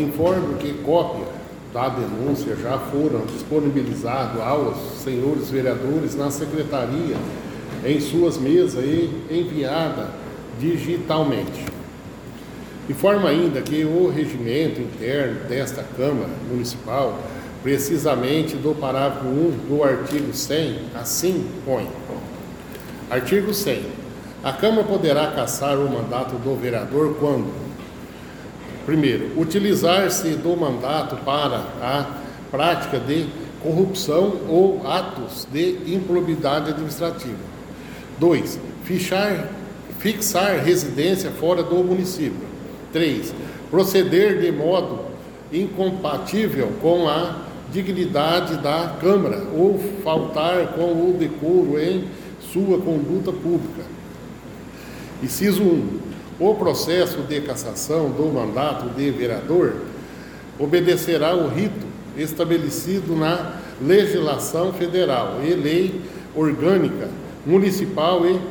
informo que cópia da denúncia já foram disponibilizadas aos senhores vereadores na secretaria em suas mesas e enviada digitalmente. Informa ainda que o regimento interno desta Câmara Municipal, precisamente do parágrafo 1 do artigo 100, assim põe. Artigo 100. A Câmara poderá cassar o mandato do vereador quando: primeiro, utilizar-se do mandato para a prática de corrupção ou atos de improbidade administrativa. 2. Fixar residência fora do município. 3. Proceder de modo incompatível com a dignidade da Câmara ou faltar com o decoro em sua conduta pública. Inciso 1. O processo de cassação do mandato de vereador obedecerá ao rito estabelecido na legislação federal e lei orgânica municipal e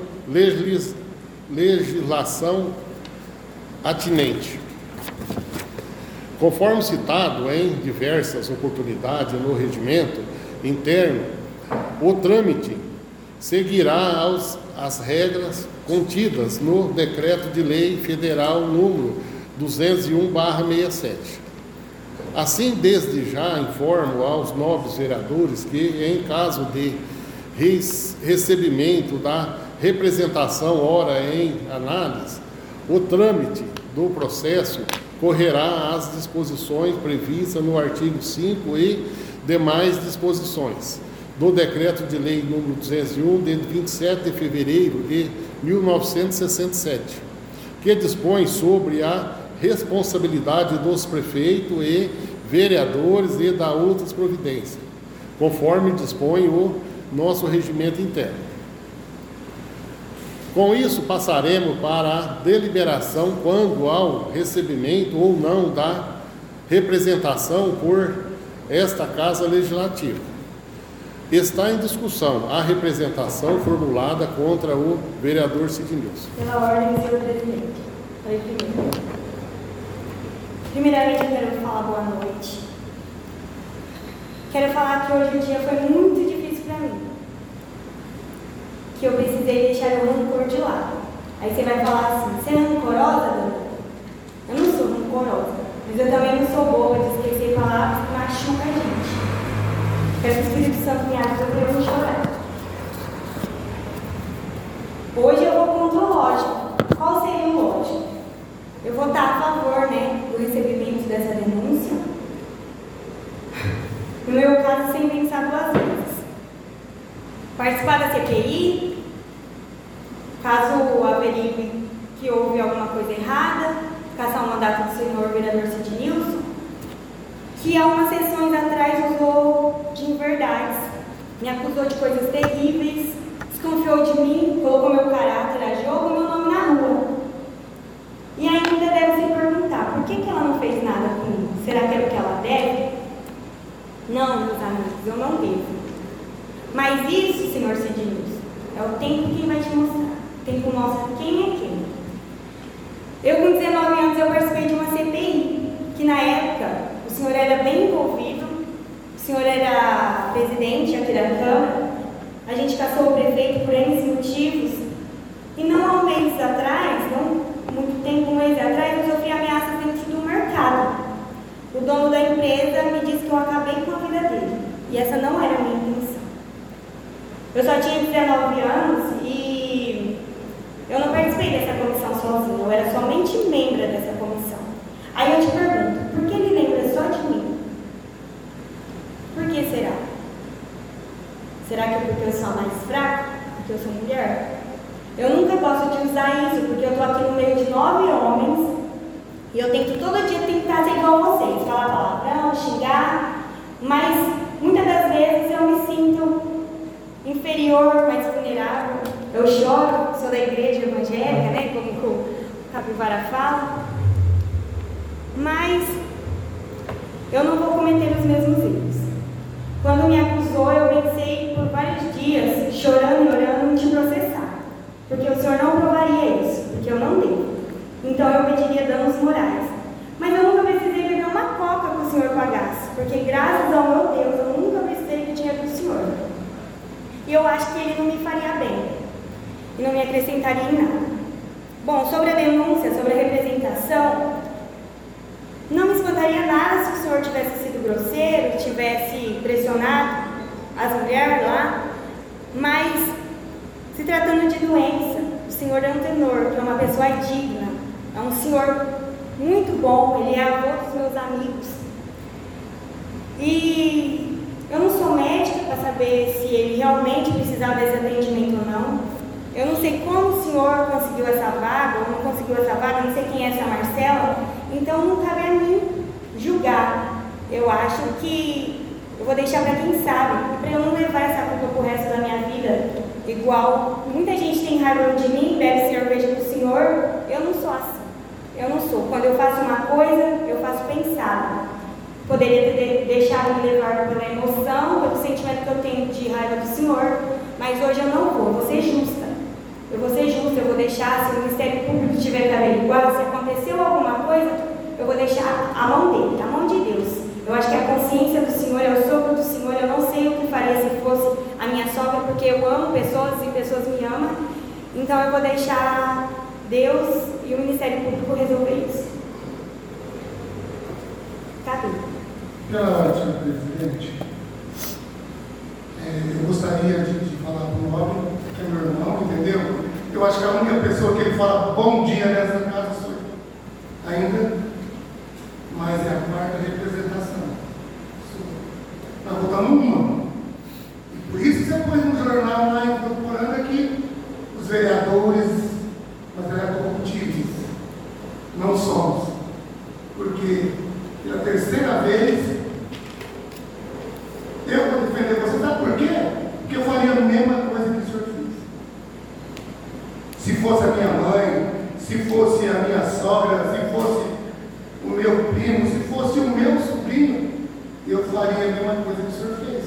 legislação atinente. Conforme citado em diversas oportunidades no regimento interno, o trâmite seguirá as regras contidas no Decreto de Lei Federal número 201/67. Assim, desde já informo aos nobres vereadores que, em caso de recebimento da representação ora em análise, o trâmite do processo correrá às disposições previstas no artigo 5 e demais disposições do Decreto de Lei número 201, de 27 de fevereiro de 1967, que dispõe sobre a responsabilidade dos prefeitos e vereadores e da outras providências, conforme dispõe o nosso regimento interno. Com isso, passaremos para a deliberação quando ao recebimento ou não da representação por esta Casa Legislativa. Está em discussão a representação formulada contra o vereador Sidnilson. Pela ordem, senhor presidente. Primeiramente, eu quero falar boa noite. Quero falar que hoje o dia foi muito difícil para mim. Que eu precisei deixar o rancor de lado. Aí você vai falar assim: você é rancorosa, Dona? Eu não sou rancorosa, mas eu também não sou boba de esquecer palavras que machucam a gente. Quero que o Espírito Santo me ajude para eu não chorar. Hoje eu vou contra o lógico. Qual seria o lógico? Eu vou estar a favor, do recebimento dessa denúncia. No meu caso, sem pensar duas vezes. Participar da CPI, caso averigue que houve alguma coisa errada, cassar o mandato do senhor vereador Sidnilson, que há umas sessões atrás usou de inverdades, me acusou de coisas terríveis, desconfiou de mim, colocou meu caráter, agiu com meu nome na rua. E ainda deve se perguntar, por que ela não fez nada comigo? Será que é porque ela deve? Não, meus amigos, eu não devo. Mas isso, senhor Sidnilson, é o tempo que vai te mostrar. O tempo mostra quem é quem. Eu, com 19 anos, eu participei de uma CPI, que na época o senhor era bem envolvido, o senhor era presidente aqui da Câmara, a gente caçou o prefeito por N motivos, e não há um mês atrás, não muito tempo, um mês atrás, eu sofri ameaças dentro do mercado. O dono da empresa me disse que eu acabei com a vida dele, e essa não era a minha intenção. Eu só tinha 19 anos e eu não participei dessa comissão sozinha, eu era somente membro dessa comissão. Aí eu te pergunto, por que ele lembra só de mim? Por que será? Será que é porque eu sou a mais fraca? Porque eu sou mulher? Eu nunca gosto de usar isso, porque eu estou aqui no meio de 9 homens e eu tento todo dia tentar ser igual a vocês, falar palavrão, xingar, mas muitas das vezes eu me sinto inferior, mais vulnerável. Eu choro, sou da igreja evangélica, como o Capivara fala, mas eu não vou cometer os mesmos erros. Quando me acusou, eu pensei por vários dias, chorando e orando, em te processar, porque o senhor não provaria isso, porque eu não devo. Então eu pediria danos morais. Mas eu nunca precisei pegar uma o Senhor pagasse, porque graças ao meu Deus eu nunca precisei do dinheiro do Senhor. E eu acho que Ele não me faria bem e não me acrescentaria em nada. Bom, sobre a denúncia, sobre a representação, não me espantaria nada se o Senhor tivesse sido grosseiro, tivesse pressionado as mulheres lá, mas se tratando de doença, o Senhor é um tenor, que é uma pessoa digna, é um Senhor muito bom, Ele é avô dos meus amigos. E eu não sou médica para saber se ele realmente precisava desse atendimento ou não. Eu não sei como o Senhor conseguiu essa vaga, ou não conseguiu essa vaga, não sei quem é essa Marcela, então não cabe a mim julgar. Eu acho que eu vou deixar para quem sabe, para eu não levar essa culpa pro resto da minha vida. Igual muita gente tem raiva de mim, bebe cerveja do Senhor, eu não sou assim. Eu não sou. Quando eu faço uma coisa, eu faço pensado. Poderia ter deixado me levar pela emoção, pelo sentimento que eu tenho de raiva do Senhor, mas hoje eu não vou ser justa. Eu vou ser justa, eu vou deixar, se o Ministério Público tiver que averiguar, se aconteceu alguma coisa, eu vou deixar a mão dele, a mão de Deus. Eu acho que a consciência do Senhor é o sopro do Senhor. Eu não sei o que faria se fosse a minha sogra, porque eu amo pessoas e pessoas me amam. Então eu vou deixar Deus e o Ministério Público resolver isso. Cadê? Senhor presidente, eu gostaria de falar com o Robin, que é meu irmão, entendeu? Eu acho que a única pessoa que ele fala bom dia nessa casa sou eu. Ainda, mas é a quarta representação. Nós votamos uma. E por isso que você pôs no jornal lá incorporando aqui os vereadores, mas era corruptíveis. Não somos. Porque pela terceira vez eu vou defender você. Sabe por quê? Porque eu faria a mesma coisa que o senhor fez. Se fosse a minha mãe, se fosse a minha sogra, se fosse o meu primo, se fosse o meu sobrinho, eu faria a mesma coisa que o senhor fez.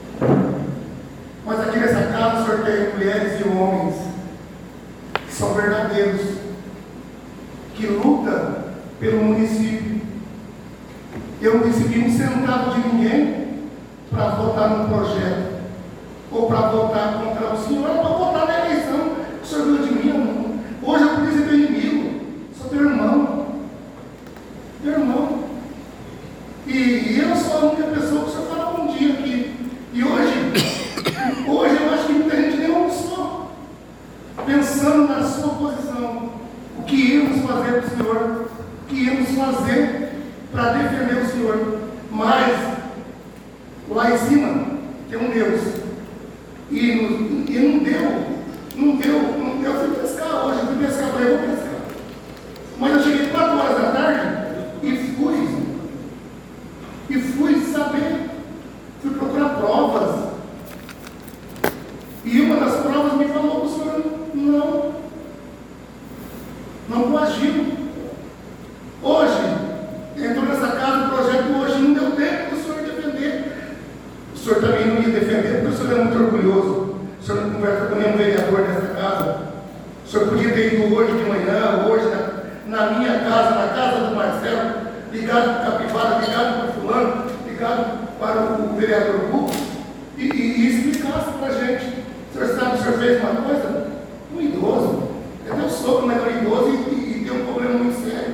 Mas aqui nessa casa o senhor tem mulheres e homens que são verdadeiros, que lutam pelo município. Eu não recebi um centavo de ninguém para votar no projeto ou para votar contra o senhor, para votar na eleição que o senhor viu de mim. Não. Hoje eu podia ser meu inimigo, sou teu irmão. Meu irmão. E eu sou a única pessoa que o senhor fala bom dia aqui. E hoje eu acho que muita gente nem almoçou, pensando na sua posição. O que íamos fazer para o senhor? O que íamos fazer para defender o senhor? Mas lá em cima tem um Deus. E não deu. Eu fui pescar hoje, falei, vou pescar. Mas eu cheguei 4 horas da tarde e fui saber, fui procurar provas. E uma das provas me falou que o senhor não coagiu. Hoje, entrou nessa casa, o projeto hoje não deu tempo do senhor defender. O senhor também não ia defender, porque o senhor é muito orgulhoso. O senhor não conversa com nenhum vereador nessa casa. O senhor podia ter ido hoje de manhã, hoje na minha casa, na casa do Marcelo, ligado para o Capivara, ligado para o fulano, ligado para o vereador Hugo, e explicasse para a gente. O senhor sabe que o senhor fez uma coisa? Um idoso. É meu sogro, mas é um idoso e tem um problema muito sério.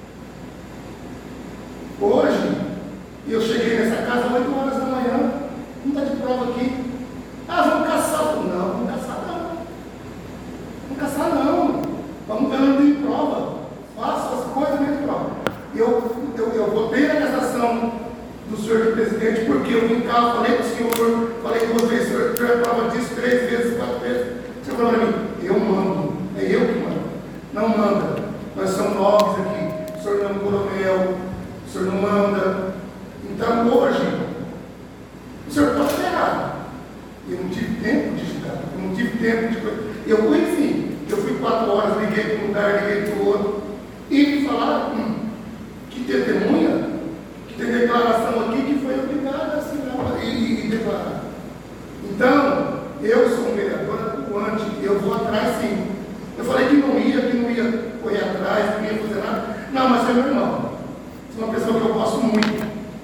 Hoje, eu cheguei nessa casa 8 horas da manhã, não está de prova aqui. Vamos caçar. Não, vamos caçar não. Vamos caçar não. Vamos ver onde tem prova. Faço as coisas mesmo de prova. Eu votei na cassação do senhor presidente, porque eu vim cá, falei para o senhor, falei com você, o senhor tiver prova disso 3 vezes, 4 vezes. O senhor falou para mim, eu mando, é eu que mando. Não manda. Nós somos nobres aqui. O senhor não é um coronel, o senhor não manda. Então hoje, o senhor pode ser errado. Eu não tive tempo de julgar, eu não tive tempo de. Eu fui sim, eu fui 4 horas, liguei para um lugar, liguei para o outro, e me falaram que testemunha, que tem declaração aqui que foi obrigada a assinar e declarar. Então, eu sou um vereador atuante, eu vou atrás sim. Eu falei que não ia correr atrás, que não ia fazer nada. Não, mas você é meu irmão. Você é uma pessoa que eu gosto muito.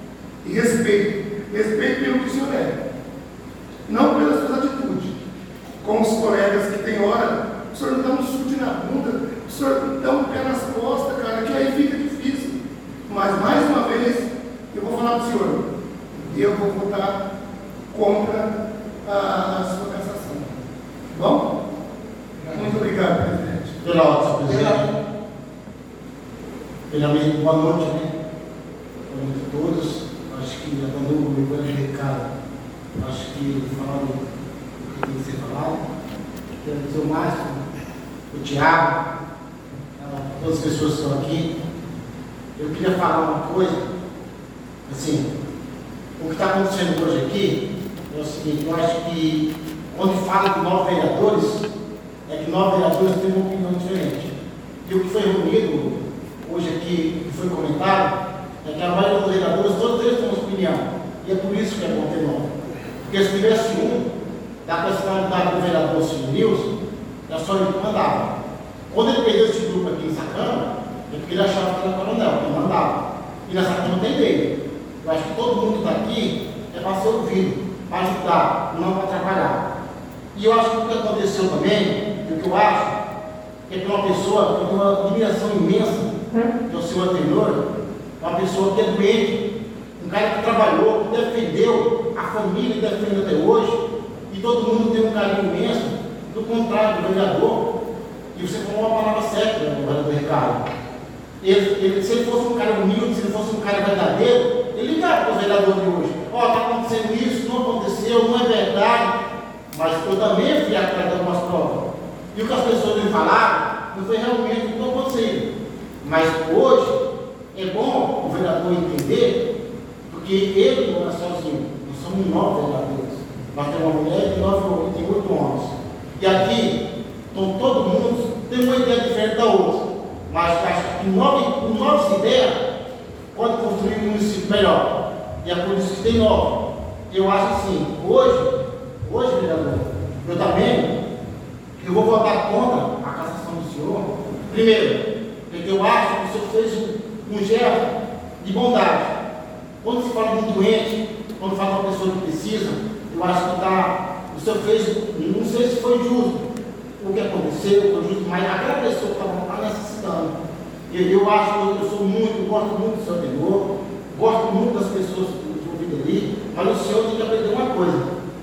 Primeiramente, boa noite, né? Boa noite a todos. Acho que já mandou o meu grande recado. Acho que falaram o que tem que ser falado. Quero dizer o Márcio, o Tiago, todas as pessoas que estão aqui. Eu queria falar uma coisa, assim, o que está acontecendo hoje aqui é o seguinte: eu acho que quando fala de 9 vereadores, é que 9 vereadores têm uma opinião diferente. E o que foi reunido hoje aqui, que foi comentado, é que a maioria dos vereadores, todos eles têm uma opinião. E é por isso que é bom ter 9. Porque se tivesse um da personalidade do vereador Cid Nilson, é só ele que mandava. Quando ele perdeu esse grupo aqui em Sacana, é porque ele achava que era coronel, que mandava. E nessa Sacana tem dele. Eu acho que todo mundo que está aqui é para ser ouvido, para ajudar, não para atrapalhar. E eu acho que o que aconteceu também, e o que eu acho, é que uma pessoa que tem uma admiração imensa, que é o senhor anterior, uma pessoa que é doente, um cara que trabalhou, que defendeu a família, que defende até hoje, e todo mundo tem um carinho imenso, do contrário do vereador. E você falou uma palavra certa, o vereador Ricardo. Se ele fosse um cara humilde, se ele fosse um cara verdadeiro, ele ligava para os vereadores de hoje: ó, está acontecendo isso, não aconteceu, não é verdade. Mas eu também fui atrás de algumas provas. E o que as pessoas me falaram não foi realmente o que aconteceu. Mas hoje é bom o vereador entender, porque ele não é sozinho. Nós somos 9 vereadores. Nós temos uma mulher e 8 homens. E aqui, então, todo mundo tem uma ideia diferente da outra. Mas acho que 9 ideias pode construir um município melhor. E é por isso que tem 9. Eu acho assim, hoje, vereador, eu também, eu vou votar contra a cassação do senhor. Primeiro, porque eu acho que o senhor fez um gesto de bondade. Quando se fala de um doente, quando fala de uma pessoa que precisa, eu acho que o senhor fez, não sei se foi justo o que aconteceu, foi justo, mas aquela pessoa que estava necessitando. Eu acho que eu gosto muito do seu tenor, gosto muito das pessoas envolvidas ali, mas o senhor tem que aprender uma coisa.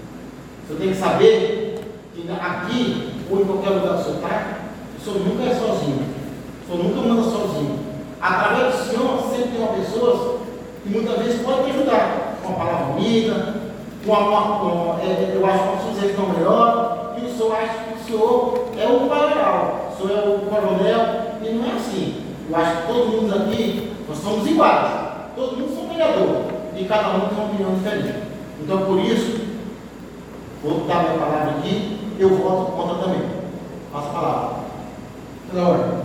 O senhor tem que saber que aqui, ou em qualquer lugar que o senhor está, o senhor nunca é sozinho. O senhor nunca manda sozinho. Através do senhor, sempre tem uma pessoa que muitas vezes pode te ajudar. Com uma palavra amiga, eu acho que uma sugestão melhor, e o senhor acha que o senhor é o maioral, o senhor é o coronel, e não é assim. Eu acho que todo mundo aqui, nós somos iguais. Todo mundo é vereador, e cada um tem uma opinião diferente. Então, por isso, vou dar minha palavra aqui, eu voto contra também. Passa a palavra. Laura,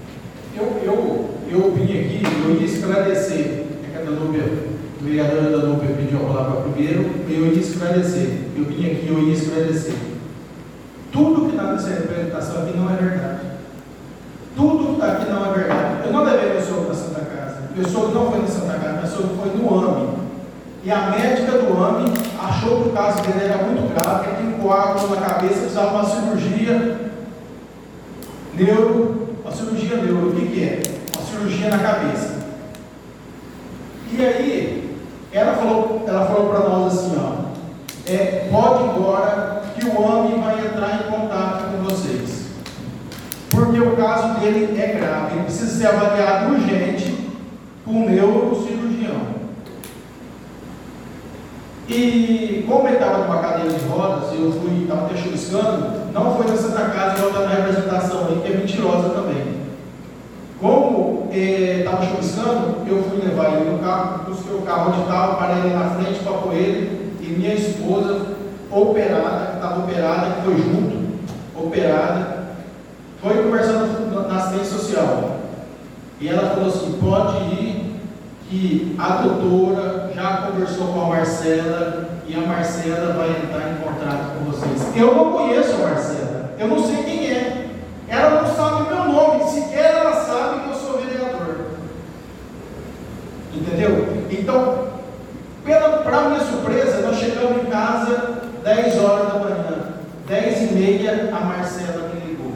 eu vim aqui, eu ia esclarecer, o vereador Danúbia pediu a palavra primeiro, eu ia esclarecer. Eu vim aqui, eu ia esclarecer. Tudo que está nessa representação aqui não é verdade. Tudo que está aqui não é verdade. Eu não levei meu sogro na Santa Casa. Meu sogro não foi na Santa Casa, meu sogro foi no AME. E a médica do AME achou que o caso dele era muito grave, que ele tinha um coágulo na cabeça, precisava de uma cirurgia neuro. O que é? Uma cirurgia na cabeça. E aí, ela falou para nós assim, pode ir embora, que o AME vai entrar em contato com vocês. Porque o caso dele é grave, ele precisa ser avaliado urgente por um neurocirurgião. E como ele estava numa cadeira de rodas, eu estava até chuviscando, não foi na Santa Casa, igual está na representação aí, que é mentirosa também. Como estava chuviscando, eu fui levar ele no carro, busquei o carro onde estava, parei ele na frente para pôr ele, e minha esposa, operada, que estava operada, que foi junto, operada, foi conversando na assistência social. E ela falou assim: pode ir, que a doutora já conversou com a Marcela e a Marcela vai entrar em contato com vocês. Eu não conheço a Marcela, eu não sei quem é. Ela não sabe meu nome, sequer ela sabe que eu sou vereador. Entendeu? Então, para minha surpresa, nós chegamos em casa 10 horas da manhã. 10h30, a Marcela me ligou.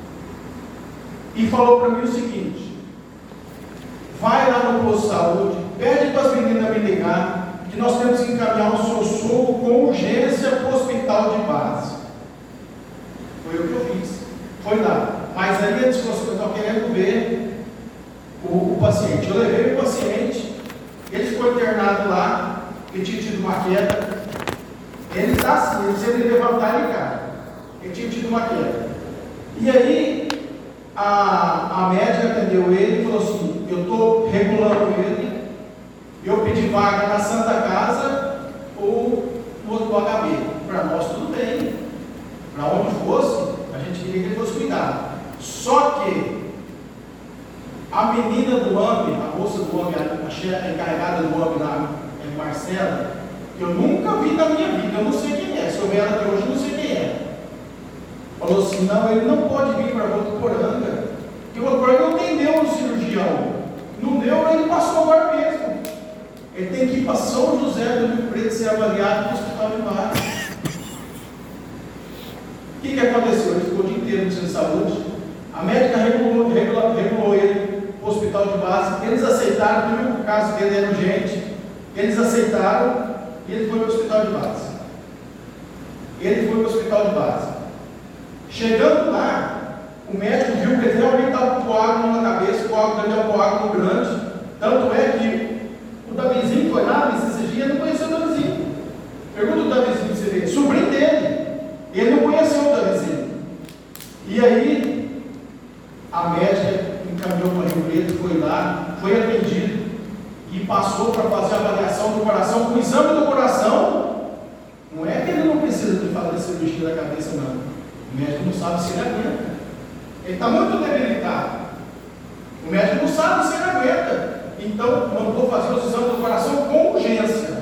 E falou para mim o seguinte: vai lá no posto de saúde, pede para as meninas me ligar, que nós temos que encaminhar o seu sogro com urgência para o hospital de base. Foi o que eu fiz. Foi lá. Mas aí eu estou querendo ver o paciente. Eu levei o paciente, ele ficou internado lá, ele tinha tido uma queda. Ele está assim, se ele levantar, ele cai. Ele tinha tido uma queda. E aí, a médica atendeu ele e falou assim: eu estou regulando ele, eu pedi vaga na Santa Casa ou no outro HB. Para nós, tudo bem. Para onde fosse, a gente queria que ele fosse cuidado. Só que a menina do AMB, a moça do AMB, a encarregada do AMB lá, Marcela, eu nunca vi na minha vida, eu não sei quem é. Se eu ver ela até hoje, eu não sei quem é. Falou assim: não, ele não pode vir para Votuporanga, porque Votuporanga não tem neurocirurgião. No neuro ele passou agora mesmo. Ele tem que ir para São José do Rio Preto ser avaliado no hospital de baixo. O que aconteceu? Ele ficou o dia inteiro no centro de saúde. A médica regulou ele para o hospital de base. Eles aceitaram, viu que o caso dele era urgente. Eles aceitaram e ele foi para o hospital de base. Chegando lá, o médico viu que ele realmente estava com coágulo na cabeça. O coágulo dele é um coágulo grande. Tanto é que o Davizinho foi lá, esses dias, não conheceu o Davizinho. Pergunta o Davizinho, você vê, sobrinho dele. Ele não conheceu o Davizinho. E aí, a médica encaminhou para o Rio Preto, foi lá, foi atendido e passou para fazer a avaliação do coração. Com o exame do coração, não é que ele não precisa de fazer cirurgia da cabeça, não. O médico não sabe se ele aguenta. Ele está muito debilitado. O médico não sabe se ele aguenta. Então, mandou fazer o exame do coração com urgência.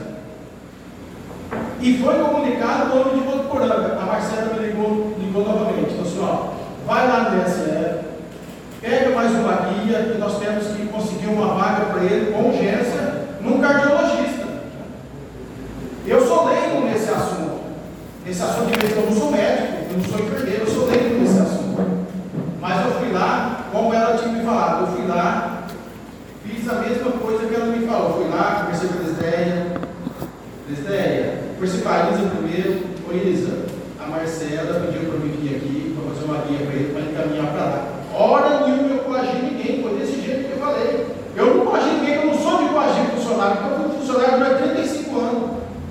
E foi comunicado no nome de Votuporanga. A Marcela me ligou novamente. Falou assim: ó, vai lá no DSF, pega mais uma guia, que nós temos que conseguir uma vaga para ele com urgência num cardiologista. Eu sou leigo nesse assunto. Esse assunto de eu não sou médico, eu não sou enfermeiro, eu sou leigo nesse assunto. Mas eu fui lá, como ela tinha me falado, eu fui lá, fiz a mesma coisa que ela me falou. Fui lá, conversei com a Lisdeia, conversei com a Isa primeiro. Ô Isa, a Marcela pediu para mim vir aqui, para fazer uma guia para ele, para encaminhar para lá. Hora nenhuma eu coagi ninguém, foi desse jeito que eu falei. Eu não coagi ninguém, eu não sou de coagir funcionário, porque eu fui funcionário durante 35 anos.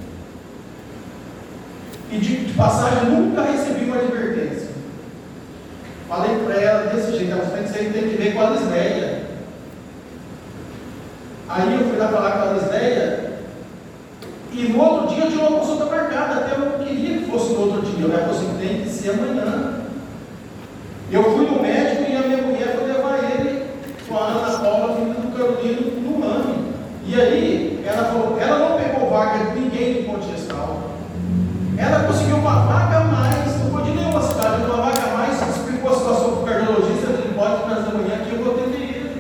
E de passagem nunca recebi uma advertência. Falei para ela desse jeito: você tem que ver com a Lisdeia. Aí eu fui lá falar com a Lisdeia, e no outro dia eu tinha uma consulta marcada. Até eu não queria que fosse no outro dia. Ela falou assim: tem que ser amanhã. Eu fui no médico e a minha mulher foi levar ele com a Ana Paula vindo do Carolino no AME. E aí ela falou: ela não pegou vaga de ninguém em Ponte Gestal. Ela conseguiu uma vaga a mais, não foi de nenhuma cidade, uma vaga a mais. Explicou a situação para o cardiologista. Ele pode trazer amanhã que eu vou atender ele.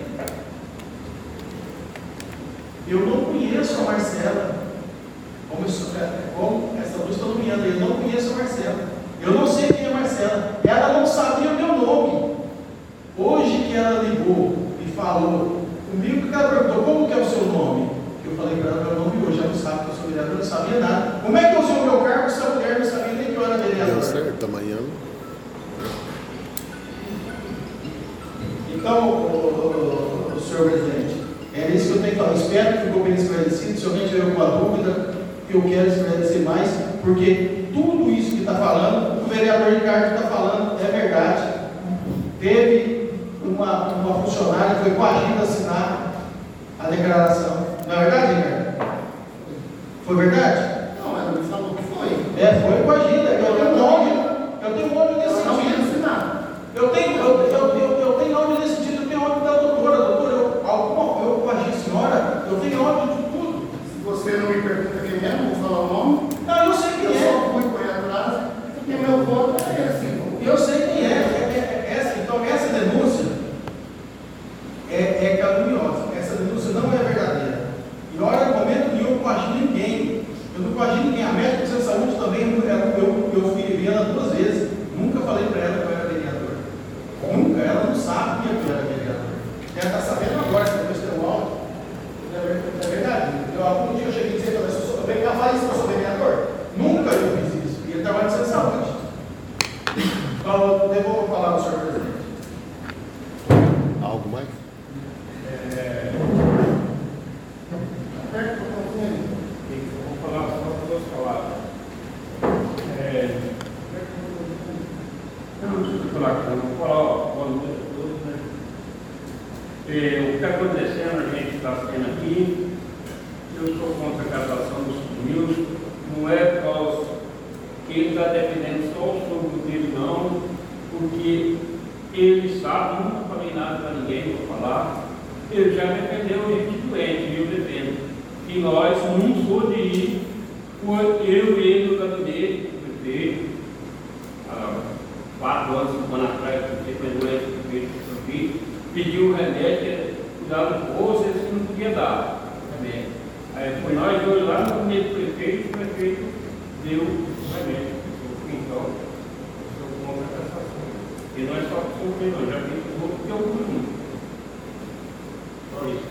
Eu não conheço a Marcela. Como essa luz está iluminando, eu não conheço a Marcela. Eu não sei quem é a Marcela. Ela não sabia o meu nome. Hoje que ela ligou e falou comigo, que ela perguntou: como que é o seu nome? Eu falei para ela meu nome hoje. Ela não sabe que eu sou vereador, não sabia nada. Como é que eu sou o meu cargo se a mulher não sabia nem que eu era vereador? Deu certo, amanhã. Então, o senhor presidente, é isso que eu tenho que falar. Espero que ficou bem esclarecido. Se alguém tiver alguma dúvida, eu quero esclarecer mais, porque tudo isso que está falando, o vereador Ricardo está falando, é verdade. Teve uma funcionária que foi coagida a assinar a declaração. Não é verdade, Ricardo? Foi verdade? Não, ela me falou que foi. Foi coagida. Eu tenho ódio nesse Ela não ia sentido. assinar. Eu tenho ódio nesse sentido. Eu tenho ódio da doutora. Doutora, eu coagi a senhora, eu tenho ódio de tudo. Se você não me pergunta quem é, não vou falar o nome. Não, eu sei quem Eu é. só fui correr atrás, porque meu voto é esse. Eu sei quem é. Então, essa denúncia é caluniosa. Essa denúncia não é verdadeira. E olha, no momento nenhum eu coagi ninguém. Eu não coagi ninguém. A médica de saúde também, eu fiz está acontecendo, a gente está tendo aqui, eu sou contra a casação dos Nilson, não é por causa que ele está defendendo só o sogro dele, não, porque ele sabe, nunca falei nada para ninguém, vou falar, ele já defendeu o gente doente, e eu defendo. E nós não pôde ir, eu e ele no gabinete, o prefeito, há 4 anos, 5 anos atrás, o prefeito foi doente, o prefeito pediu o remédio, cuidado do bolso, ele não podia dar também. Aí foi nós dois lá no gabinete do prefeito, o prefeito deu o remédio. Então, estou contra a cassação. E nós só somos já vimos o outro que é o único. Só isso.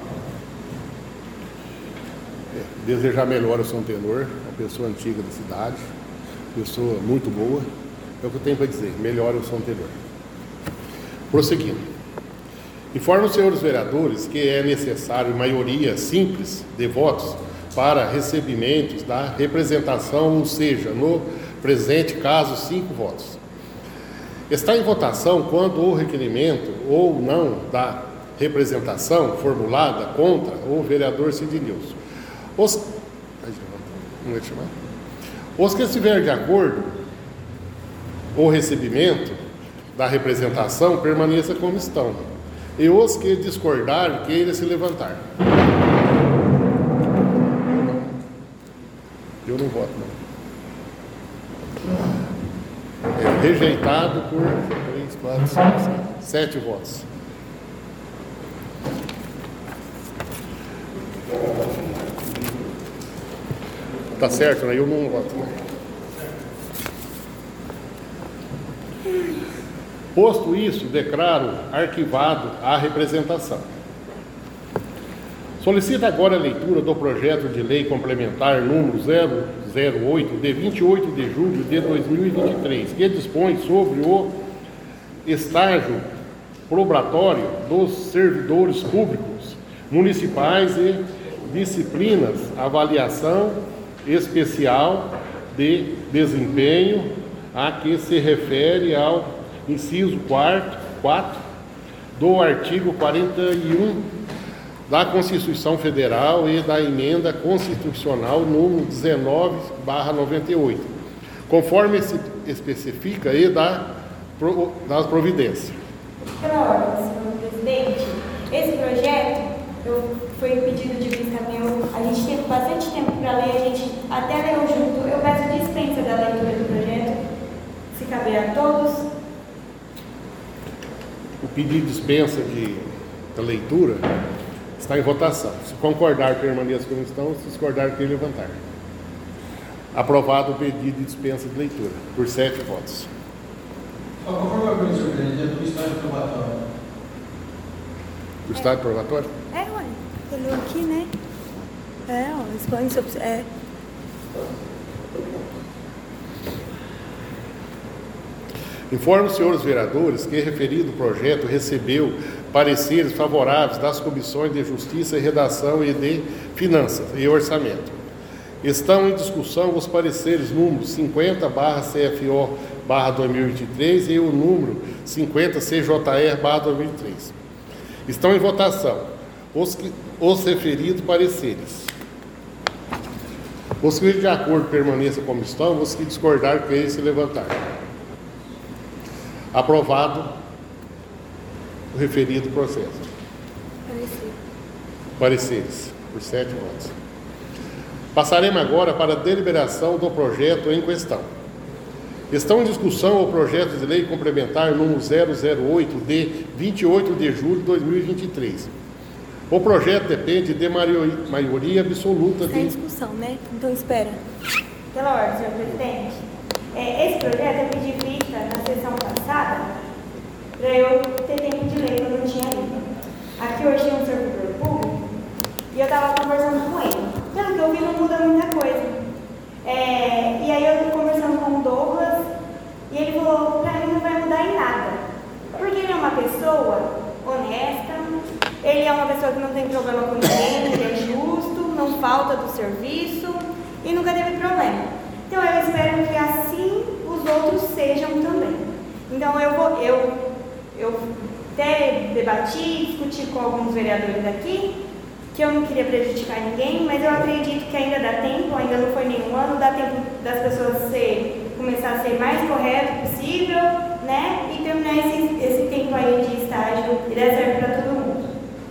Desejar melhor ao São Tenor, uma pessoa antiga da cidade, pessoa muito boa. É o que eu tenho para dizer, melhor ao São Tenor. Prosseguindo. Informo os senhores vereadores que é necessário maioria simples de votos para recebimentos da representação, ou seja, no presente caso, 5 votos. Está em votação quando o requerimento ou não da representação formulada contra o vereador Cid Nilson. Os que estiverem de acordo, o recebimento da representação permaneça como estão, e os que discordarem queiram se levantar. Eu não voto, não. É rejeitado por 3, 4, 5, 7 votos. Tá certo, né? Eu não voto. Posto isso, declaro arquivado a representação. Solicito agora a leitura do projeto de lei complementar número 008, de 28 de julho de 2023, que dispõe sobre o estágio probatório dos servidores públicos municipais e disciplinas, avaliação especial de desempenho, a que se refere ao inciso 4 do artigo 41 da Constituição Federal e da emenda constitucional número 19/98, conforme se especifica e das providências. Pela ordem, senhor presidente, esse projeto foi pedido de vista meu, a gente teve bastante tempo para ler, a gente até leu junto. Eu peço dispensa da leitura do projeto, se caber a todos. O pedido de dispensa da leitura está em votação. Se concordar, permaneça como estão. Se discordar, que levantar. Aprovado o pedido de dispensa de leitura, por 7 votos. Conforme a senhor presidente, do estágio probatório. Do estágio probatório? Ué, olhou aqui, né? Expõe sobre. Informo os senhores vereadores que referido projeto recebeu pareceres favoráveis das comissões de Justiça e Redação e de Finanças e Orçamento. Estão em discussão os pareceres número 50/CFO/2023 e o número 50/CJR/2023. Estão em votação os referidos pareceres. Os que de acordo permaneçam como estão, os que discordarem queiram se levantar. Aprovado o referido processo. Pareceres, por 7 votos. Passaremos agora para a deliberação do projeto em questão. Estão em discussão o projeto de lei complementar número 008, de 28 de julho de 2023. O projeto depende de maioria absoluta. Está em discussão, né? Então espera. Pela ordem, senhor presidente. Esse projeto eu pedi vista na sessão passada para eu ter tempo de ler, eu não tinha lido. Aqui hoje tinha um servidor público e eu estava conversando com ele. Pelo que eu vi, não muda muita coisa. E aí eu estou conversando com o Douglas e ele falou, para mim não vai mudar em nada. Porque ele é uma pessoa honesta, ele é uma pessoa que não tem problema com ninguém, ele é justo, não falta do serviço e nunca teve problema. Então eu espero que assim os outros sejam também. Então eu até debati, discuti com alguns vereadores aqui, que eu não queria prejudicar ninguém, mas eu acredito que ainda dá tempo, ainda não foi nenhum ano, dá tempo das pessoas começar a ser mais correto possível, né? E terminar esse tempo aí de estágio, ele serve para todo mundo.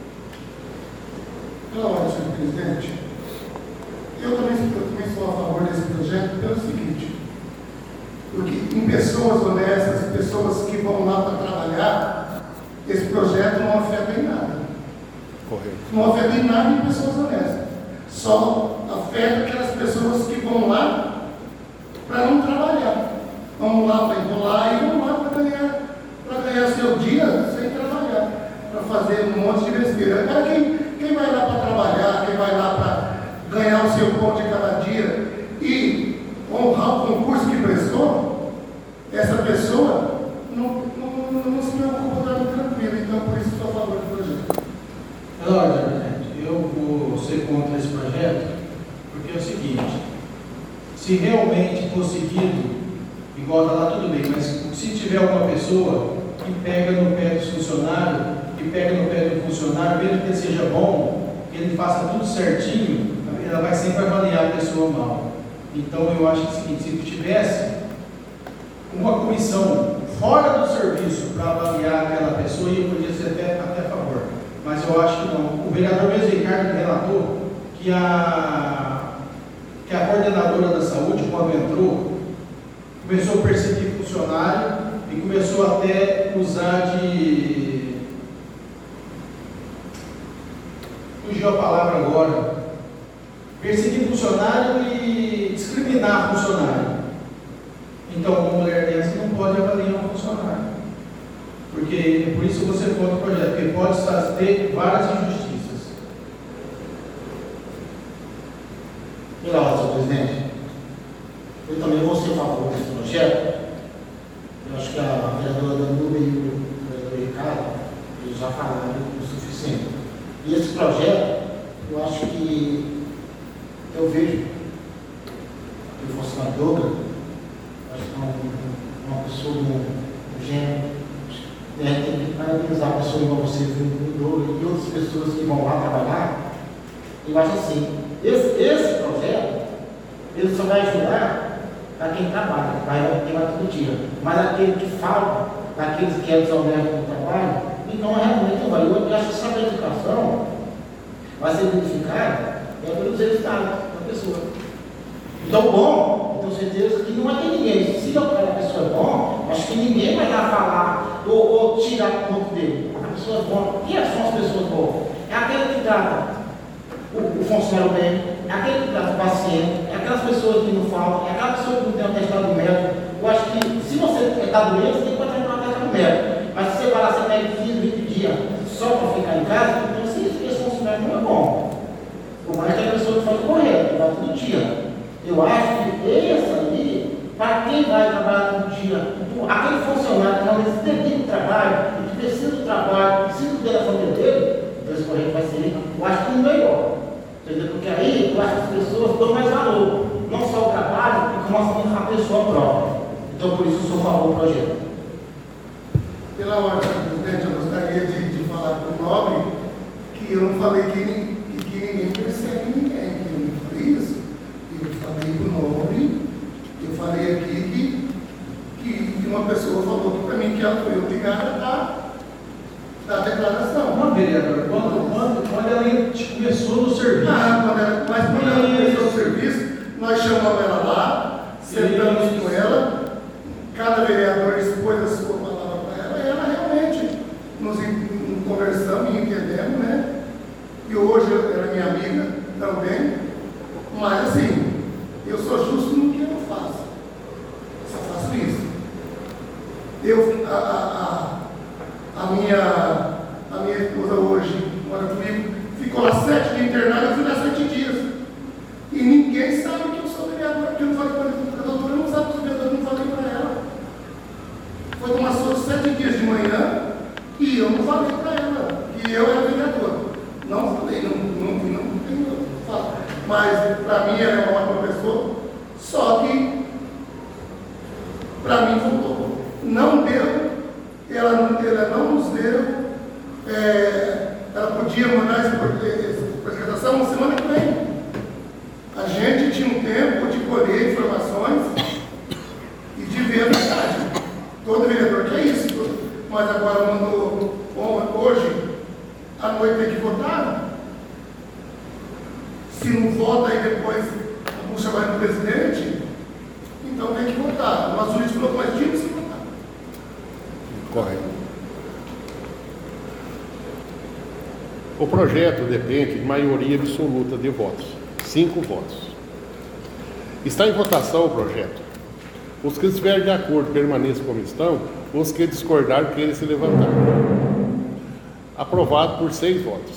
Olha, senhor presidente, eu também sou a favor desse projeto pelo seguinte, porque em pessoas honestas, pessoas que vão lá para trabalhar, esse projeto não afeta em nada. Correto. Não afeta em nada em pessoas honestas. Só afeta aquelas pessoas que vão lá para não trabalhar. Vamos lá para enrolar e vão lá para ganhar seu dia sem trabalhar, para fazer um monte de besteira. Agora quem vai lá para trabalhar, quem vai lá para ganhar o seu pão de cada dia e honrar o concurso que prestou, essa pessoa não se preocupa, está tranquilo. Então, por isso, estou a favor do projeto. Olha, presidente, eu vou ser contra esse projeto, porque é o seguinte: se realmente for seguido, igual está lá, tudo bem, mas se tiver alguma pessoa que pega no pé dos funcionários, que pega no pé do funcionário, mesmo que ele seja bom, que ele faça tudo certinho, ela vai sempre avaliar a pessoa mal. Então eu acho que é o seguinte: se tivesse uma comissão fora do serviço para avaliar aquela pessoa, eu podia ser até a favor. Mas eu acho que não. O vereador mesmo Ricardo relatou que a coordenadora da saúde, quando entrou, começou a perseguir funcionário e começou até a usar de... fugiu a palavra agora. Perseguir funcionário e discriminar funcionário. Então, uma mulher dessa não pode avaliar um funcionário. Porque, por isso você contra o projeto, porque pode ter várias injustiças. Obrigado, senhor presidente. Eu também vou ser a favor desse projeto. Eu acho que a vereadora Danúbia e o vereador Ricardo eles já falaram o suficiente. E esse projeto, eu acho que eu vejo que o funcionário Douglas, acho que é uma pessoa um gênio. Tem que parabenizar a pessoa igual você, o Douglas e outras pessoas que vão lá trabalhar. Eu acho assim, esse projeto, ele só vai ajudar para quem trabalha, quem vai todo dia. Mas aquele que falta, daqueles que é desonesto no trabalho, então realmente não vai. Eu acho que essa educação vai ser verificada pelos resultados da pessoa. Então, bom, eu tenho certeza que não vai ter ninguém. Se a pessoa é bom, acho que ninguém vai lá falar ou tirar o ponto dele. A pessoa é boa. Quem são as pessoas boas? É aquele que trata o funcionário bem, é aquele que trata o paciente, é aquelas pessoas que não faltam, é aquela pessoa que não tem um atestado médico. Eu acho que se você está doente, você tem que botar um atestado médico. Mas se você vai lá, você pega 15, 20 dias só para ficar em casa, então esse funcionário não é bom. Por mais que a pessoa que faz o correto, que vai todo dia. Eu acho que esse ali, para quem vai trabalhar todo dia, aquele funcionário que realmente se dedica ao trabalho, e que precisa do trabalho, precisa da família dele, então esse correto vai ser, eu acho que o melhor. Entendeu? Porque aí eu acho que as pessoas dão mais valor, não só o trabalho, como a pessoa própria. Então por isso eu sou a favor do projeto. Pela ordem, presidente, eu gostaria de falar para o nobre que eu não falei que ninguém persegue ninguém, que eu não falei isso. Eu falei para o nobre, eu falei aqui que uma pessoa falou para mim que ela foi obrigada a dar declaração. Não, vereador, quando ela começou no serviço. Mas quando ela começou o serviço, nós chamamos ela lá, sentamos com ela, cada vereador expôs a sua palavra para ela, e ela realmente nos conversamos e entendemos, né? E hoje ela é minha amiga também, mas assim, eu sou justo no que eu faço. Só faço isso. A minha esposa hoje mora comigo, ficou lá 7 dias internada, eu fui lá 7 dias. E ninguém sabe que eu sou vereador, porque eu não falei para ela, a doutora não sabe que eu sou vereador, eu não falei para ela. Foi tomar soro 7 dias de manhã e eu não falei para ela que eu era vereador. Não falei, não tenho o que falar. Mas para mim ela é uma ótima pessoa, só que para mim faltou. Não deu, ela não nos deu ela podia mandar essa apresentação na semana que vem. A gente tinha um tempo de colher informações e de ver a verdade. Todo vereador quer isso, mas agora mandou hoje à noite tem que votar. Se não vota aí depois a bucha vai no presidente, então tem que votar. Mas o juiz falou que mais tínhamos que votar. Correto. O projeto depende de maioria absoluta de votos, 5 votos. Está em votação o projeto. Os que estiverem de acordo permaneçam como estão, os que discordarem querem se levantar. Aprovado por 6 votos.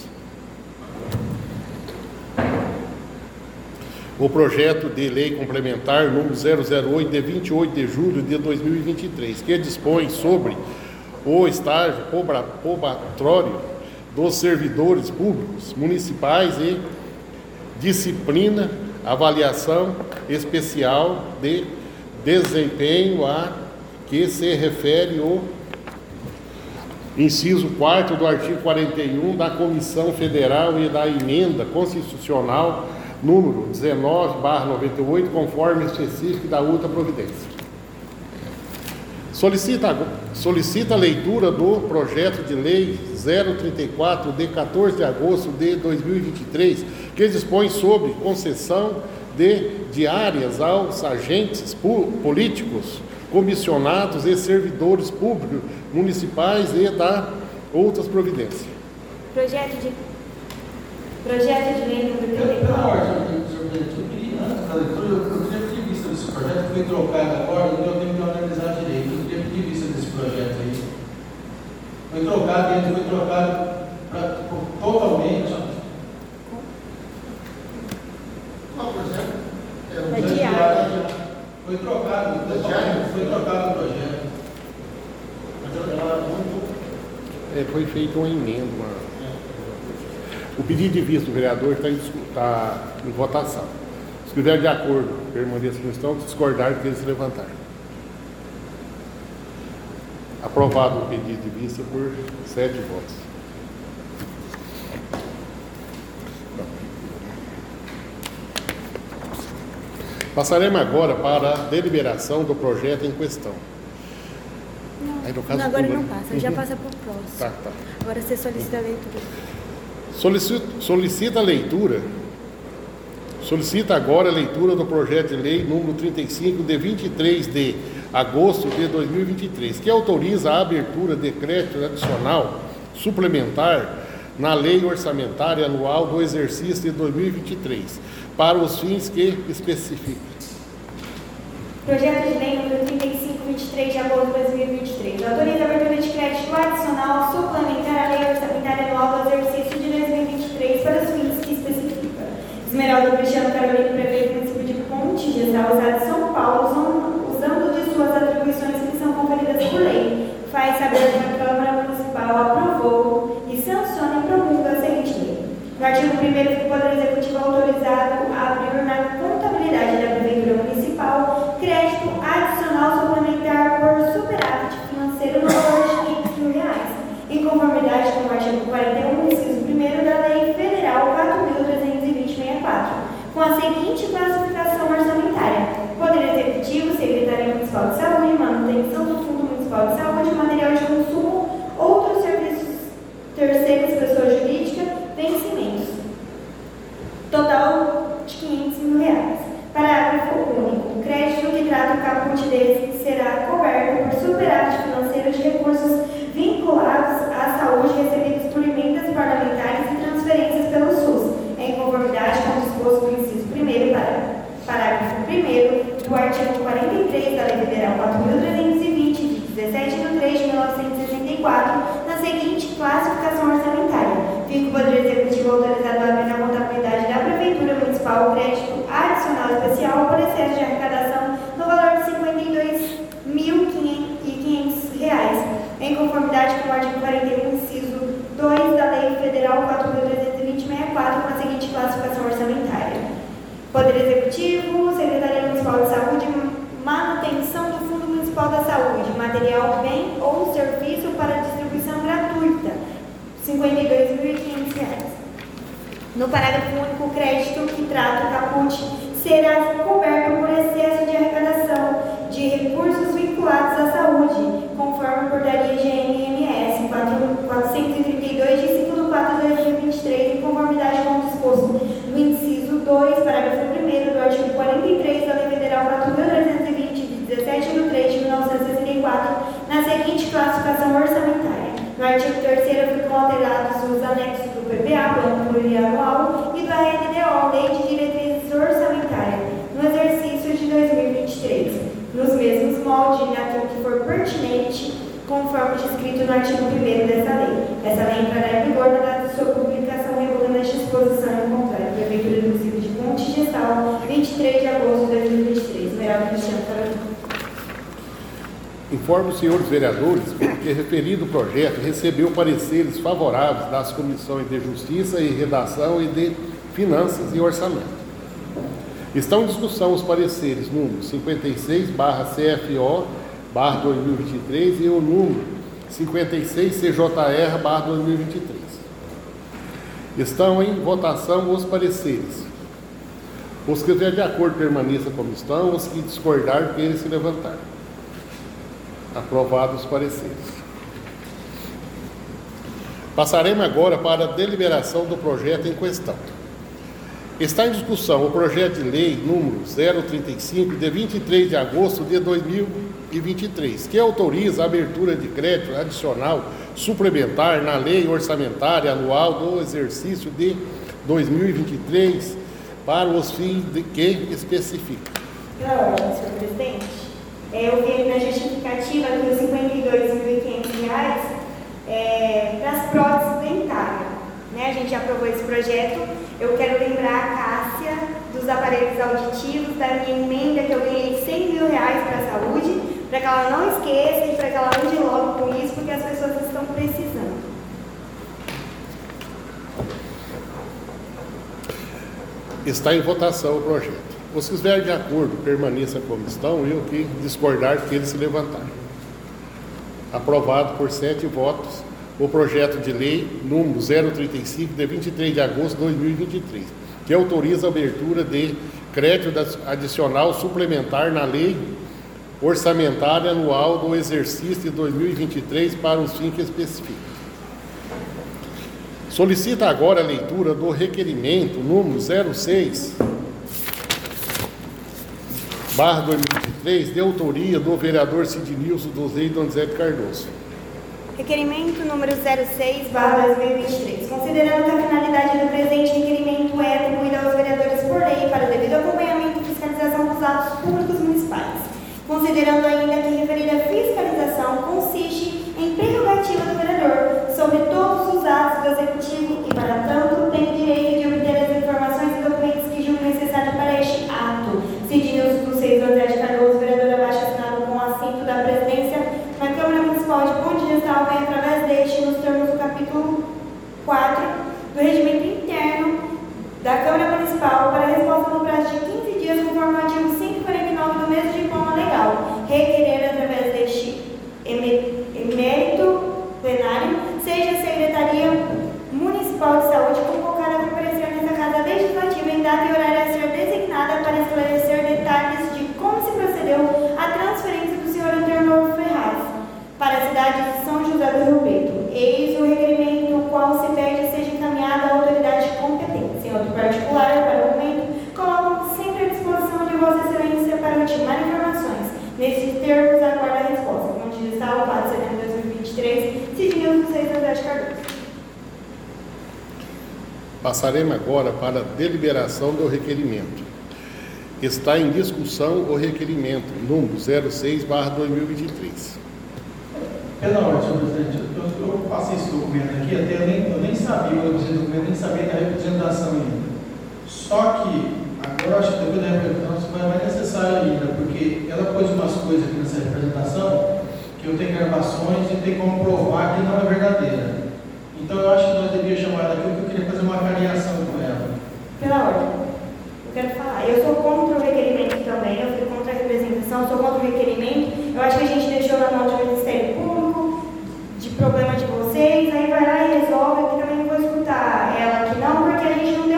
O projeto de lei complementar número 008 de 28 de julho de 2023, que dispõe sobre o estágio probatório dos servidores públicos municipais e disciplina, avaliação especial de desempenho a que se refere o inciso 4º do artigo 41 da Comissão Federal e da Emenda Constitucional número 19/98, conforme específico da outra providência. Solicita a leitura do projeto de lei 034 de 14 de agosto de 2023, que dispõe sobre concessão de diárias aos agentes políticos, comissionados e servidores públicos municipais e da outras providências. Projeto de lei número 34. Eu queria pedir vista desse projeto, foi trocado agora, não deu tempo de analisar direito. Eu queria pedir vista desse projeto aí. Foi trocado totalmente. Qual projeto? Da diária. Foi trocado o projeto. Foi feita uma emenda. O pedido de vista do vereador está em votação. Se estiver de acordo, permaneça como estão, discordar, que eles se levantarem. Aprovado o pedido de vista por 7 votos. Passaremos agora para a deliberação do projeto em questão. Aí, no caso, Agora não passa, já passa para o próximo. Tá. Agora você solicita a leitura. Solicita agora a leitura do projeto de lei número 35 de 23 de agosto de 2023, que autoriza a abertura de crédito adicional suplementar na lei orçamentária anual do exercício de 2023, para os fins que especifica. Projeto de lei número 35, 23 de agosto de 2023. Autoriza a abertura de crédito adicional suplementar à lei orçamentária anual do exercício de 2023 para os fins que especifica. Esmeralda Cristiano Carolino, prefeito do município de Ponte Gesal, Estado de São Paulo, usando de suas atribuições que são conferidas por lei, faz saber que a Câmara Municipal aprovou e sanciona e promulga a seguinte lei. No artigo 1º, o Poder Executivo autorizado a abrir na contabilidade da Prefeitura Municipal crédito adicional suplementar por superávit financeiro no valor de R$ 500 mil, em conformidade com o artigo 41, inciso 1º da Lei Federal 4.320/64, com a seguinte classificação orçamentária: Poder Executivo, Secretaria Municipal de Saúde, manutenção do Fundo Municipal de Saúde, material de consumo, outros serviços terceiros, pessoa jurídica, vencimentos. Total de R$ 500 mil. Parágrafo único. O crédito que trata o caput desse será coberto por superávit financeiro de recursos vinculados à saúde recebidos por emendas parlamentares e transferências pelo SUS, em conformidade com o disposto do inciso 1º, parágrafo 1º do artigo 43 da Lei Federal 4.320, de 17 de 3 de 1964, na seguinte classificação orçamentária. Fica o Poder Executivo autorizado a abrir na contabilidade da Prefeitura Municipal o crédito adicional especial por excesso de arrecadação no valor de R$ 52.500, em conformidade com o artigo 41, inciso 2 da Lei Federal 4.320/64, com a seguinte classificação orçamentária. Poder Executivo, Secretaria Municipal de Saúde, manutenção do Fundo Municipal da Saúde, material, bem ou serviço para distribuição gratuita, No parágrafo único, o crédito que trata o caput será coberto por excesso de arrecadação de recursos vinculados à saúde, conforme a portaria GNMS 432 de 5 de 4 de 2023, em conformidade com o disposto no inciso 2, parágrafo 1º do artigo 43 da Lei Federal 4.320, de 17 de 3 de 1964, na seguinte classificação orçamentária. No artigo 3º ficam alterados os anexos do PPA, Plano Plurianual, e do RNDO, Lei de Diretrizes Orçamentárias, no exercício de 2023, nos mesmos moldes, naquilo que for pertinente, conforme descrito no artigo 1º dessa lei. Essa lei entrará em vigor na data de sua publicação, regulando esta disposição em contrário. Prefeitura do município de Ponte Gestal, 23 de agosto de 2023. Vereador Cristiano Carolina. Informo os senhores vereadores que referido projeto recebeu pareceres favoráveis das comissões de Justiça e Redação e de Finanças e Orçamento. Estão em discussão os pareceres número 56/CFO/2023 e o número 56/CJR/2023. Estão em votação os pareceres. Os que estiverem de acordo permaneçam como estão, os que discordarem querem se levantar. Aprovados os pareceres. Passaremos agora para a deliberação do projeto em questão. Está em discussão o projeto de lei número 035, de 23 de agosto de 2023, que autoriza a abertura de crédito adicional suplementar na lei orçamentária anual do exercício de 2023 para os fins de que especifica. Pela ordem, senhor presidente. Eu vi na justificativa que os R$ 52.500 para as próteses dentárias. A gente já aprovou esse projeto. Eu quero lembrar a Cássia dos aparelhos auditivos, da minha emenda que eu ganhei R$100 mil para a saúde, para que ela não esqueça e para que ela ande logo com isso, porque as pessoas estão precisando. Está em votação o projeto. Os que estiverem de acordo, permaneçam como estão, e o que discordar, que eles se levantarem. Aprovado por 7 votos, o projeto de lei número 035, de 23 de agosto de 2023, que autoriza a abertura de crédito adicional suplementar na lei orçamentária anual do exercício de 2023 para os fins que especifica. Solicita agora a leitura do requerimento número 06/2023, de autoria do vereador Sidnilson dos Reis Donizete Cardoso. Requerimento número 06/2023. Considerando que a finalidade do presente requerimento é atribuída aos vereadores por lei para o devido acompanhamento e fiscalização dos atos públicos municipais. Considerando ainda que referida fiscalização consiste em prerrogativa do vereador sobre todos os atos do executivo e, para tanto, tem direito de obter as informações e documentos que julgue necessário para este ato. Sidnilson dos Reis Donizete Cardoso, vereador abaixo assinado com assento da presidência na Câmara Municipal de Ponte Gestal, vem através deste, nos termos do capítulo 4 do Regimento Interno da Câmara Municipal, para a resposta no prazo de 15 dias, conforme o artigo 149 do mesmo diploma legal, requerer através deste emérito plenário, seja a Secretaria Municipal de Saúde convocada a comparecer nessa Casa Legislativa em data e horário a ser designada para esclarecer detalhes de como se procedeu a transferência do senhor Antônio Ferraz para a cidade de São José do Rio Preto. Eis o requerimento no qual se pede seja encaminhada à autoridade competente. Em outro particular, para o momento, coloco sempre à disposição de Vossa Excelência para ultimar informações. Nesses termos, aguardo a resposta. Ponte Gestal, 4 de setembro de 2023, Sidnilson dos Reis Donizete Cardoso. Passaremos agora para a deliberação do requerimento. Está em discussão o requerimento número 06/2023. Pela ordem, senhor presidente, eu passei esse documento aqui, até eu nem sabia, eu esse documento, nem sabia da representação ainda. Só que, agora eu acho que depois da representação vai mais necessário ainda, porque ela pôs umas coisas aqui nessa representação que eu tenho gravações e tem como provar que não é verdadeira. Então eu acho que nós devíamos chamar ela aqui, porque eu queria fazer uma avaliação com ela. Pela ordem, eu quero falar, eu sou contra o requerimento também, eu fui contra a representação, sou contra o requerimento. Eu acho que a gente deixou na mão do Ministério Público, de problema de vocês, aí vai lá e resolve, que também não vou escutar ela aqui não, porque a gente não deu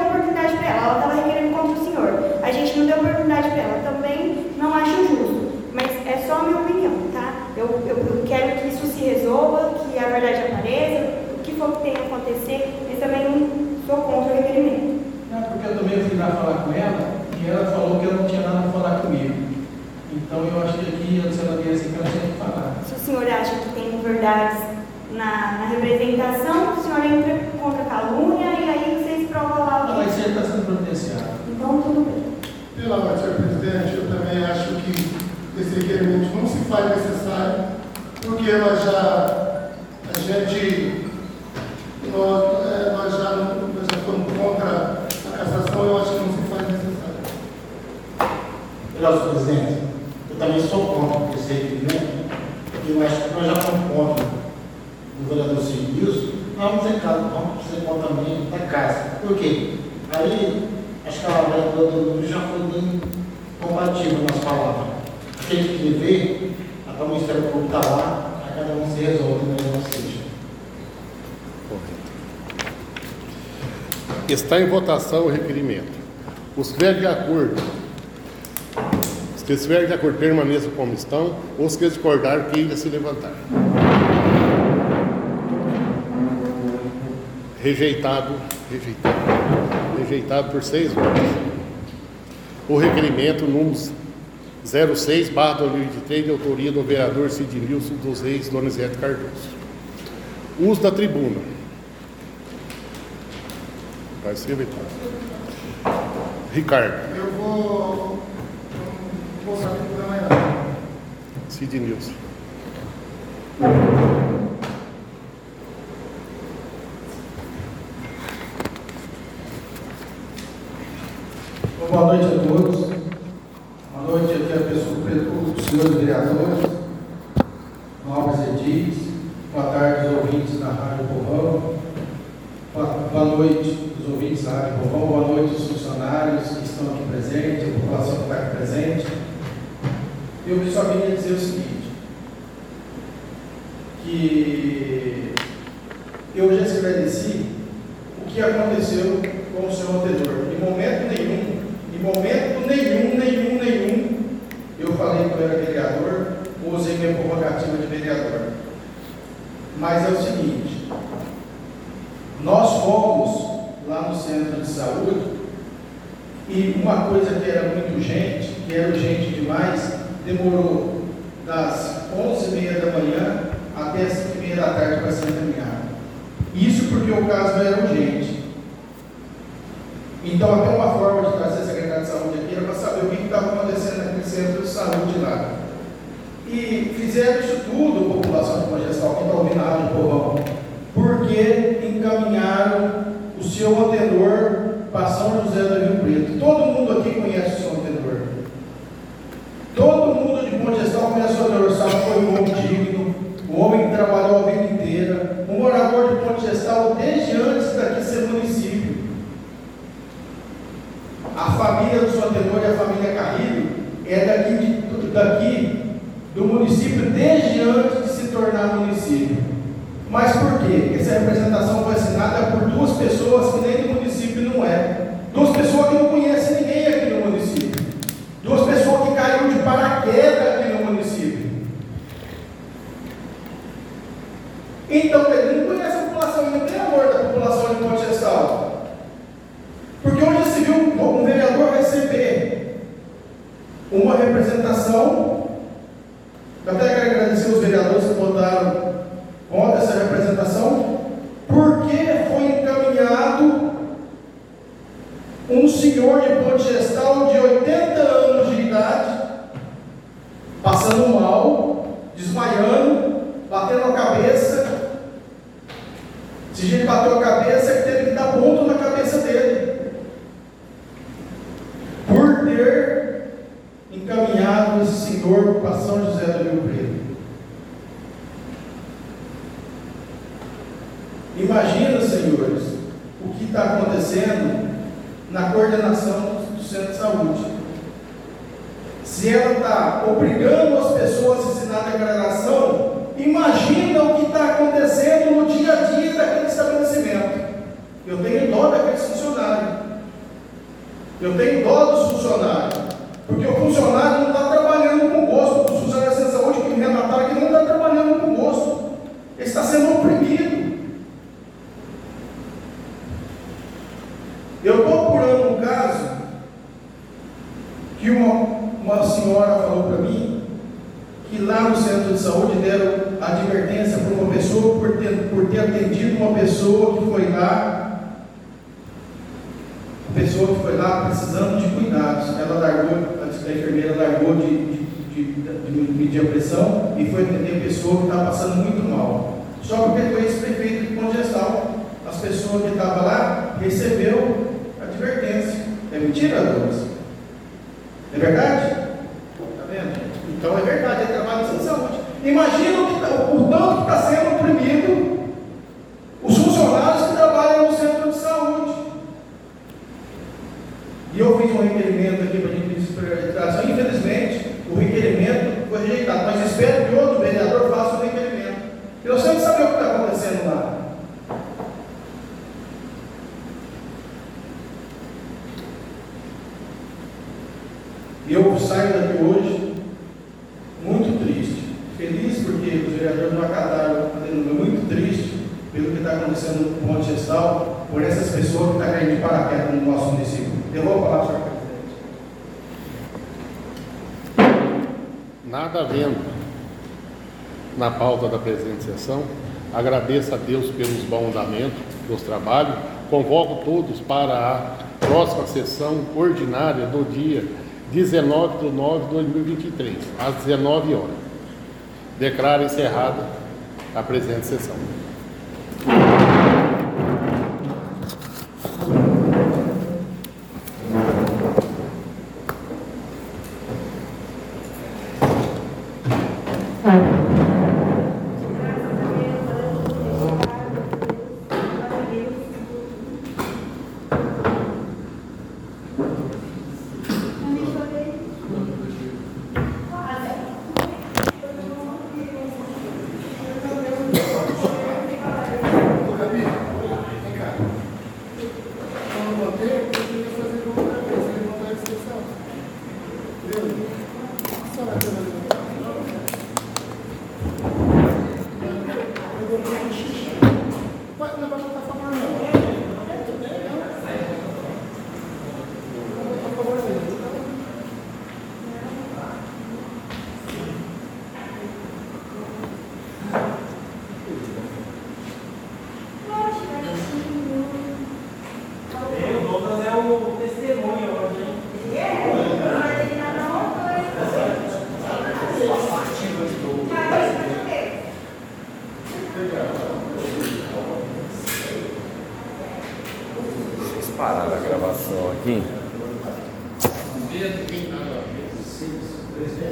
for que tem que acontecer, eu também não sou contra o requerimento. Não, porque eu também fui lá falar com ela e ela falou que ela não tinha nada a falar comigo. Então eu acho que aqui, antes ela viesse aqui, ela tinha que falar. Se o senhor acha que tem verdades na representação, o senhor entra contra a calúnia e aí vocês provam lá. Não, mas ele está sendo providenciado. Então tudo bem. Pela ordem, senhor presidente, eu também acho que esse requerimento não se faz necessário, porque nós já fomos contra a cassação, eu acho que não se faz necessário. Senhor presidente, eu também sou contra esse requerimento, porque eu acho que nós já fomos contra o vereador Silvio, nós vamos ser contra também da casa. Por quê? Aí, acho que a vereadora do já foi bem compatível nas palavras. Se ele escrever, até o Ministério Público está lá, a cada um se resolve, né? Ou seja. Está em votação o requerimento. Os que estiverem de acordo, permaneçam como estão. Os que discordarem, queiram se levantar. Rejeitado por 6 votos. O requerimento número 06/2023, de autoria do vereador Sidnilson dos Reis Donizete Cardoso. Uso da tribuna. Vai ser vetado. Ricardo. Eu vou saber por amanhã. Sidnilson. Boa noite a todos. Boa noite aqui a pessoa, os senhores vereadores, Alves Edis. Boa tarde aos ouvintes da Rádio Povão. Boa noite os ouvintes da Rádio Povão. Boa noite os funcionários que estão aqui presentes, a população que está aqui presente. Eu só queria dizer o seguinte, que eu já esclareci o que aconteceu com o seu anterior. Em momento nenhum, eu falei que eu era vereador, ou usei minha prerrogativa de vereador. Mas é o seguinte, nós fomos lá no centro de saúde e uma coisa que era muito urgente, que era urgente demais, demorou das 11h30 da manhã até as 5h30 da tarde para ser encaminhado. Isso porque o caso era urgente. Então, até uma forma de trazer a secretária de saúde aqui era para saber o que estava acontecendo naquele centro de saúde lá. E fizeram isso tudo, população de Congestal, quem está ouvindo a Rádio Povão, porque encaminharam o seu antenor para São José do Rio Preto. Todo mundo aqui conhece o seu antenor. Todo mundo de Congestal conhece o seu antenor, sabe que foi um homem digno, um homem que trabalhou a vida inteira, um morador de Congestal desde antes daqui ser município. A família do seu antenor e a família Carrilho é daqui do município desde antes de se tornar município. Mas por quê? Essa representação foi assinada por 2 pessoas que nem do município não é. 2 pessoas que não conhecem ninguém aqui no município. 2 pessoas que caíram de paraquedas aqui no município. Então, ele não conhece a população, ele não tem amor da população de Congestal. Porque onde se viu um vereador receber uma representação, eu até quero agradecer os vereadores que votaram contra essa representação, porque foi encaminhado um senhor de Congestal de 80 anos de idade, passando mal, desmaiando, batendo a cabeça. Se a gente bateu a cabeça, ele teve que dar ponto na cabeça dele, por ter encaminhado esse senhor para São José do Rio Preto. Imagina, senhores, o que está acontecendo na coordenação do centro de saúde. Se ela está obrigando as pessoas a assinar a declaração, imagina o que está acontecendo no dia a dia daquele estabelecimento. Eu tenho dó daqueles funcionários. Eu tenho dó dos funcionários, porque o funcionário não está trabalhando com gosto. Os funcionários de saúde que me relataram que não está trabalhando com gosto, ele está sendo oprimido. Eu estou apurando um caso que uma senhora falou para mim que lá no centro de saúde deram advertência para uma pessoa por ter atendido uma pessoa que foi lá precisando de cuidados. Ela largou, a enfermeira largou de medir a pressão e foi atender a pessoa que estava passando muito mal. Só porque foi esse prefeito de Congestal, as pessoas que estavam lá receberam advertência. É mentira, Douglas? É verdade? Está vendo? Então é verdade, é trabalho de saúde. Imagina o tanto que está sendo oprimido os funcionários que trabalham no centro de saúde. E eu fiz um requerimento aqui para a gente pedir. Infelizmente, o requerimento foi rejeitado, mas espero que outro vereador faça o requerimento. Eu sempre saber o que está acontecendo lá. Eu saio daqui hoje muito triste, feliz porque os vereadores não acataram, muito triste pelo que está acontecendo no Ponte Gestal, por essas pessoas que estão caindo de paraquedas no nosso município. Eu vou falar, senhor presidente. Nada havendo na pauta da presente sessão, agradeço a Deus pelos bons andamentos dos trabalhos, convoco todos para a próxima sessão ordinária do dia 19/9/2023, às 19 horas. Declaro encerrada a presente sessão. Parar a gravação aqui.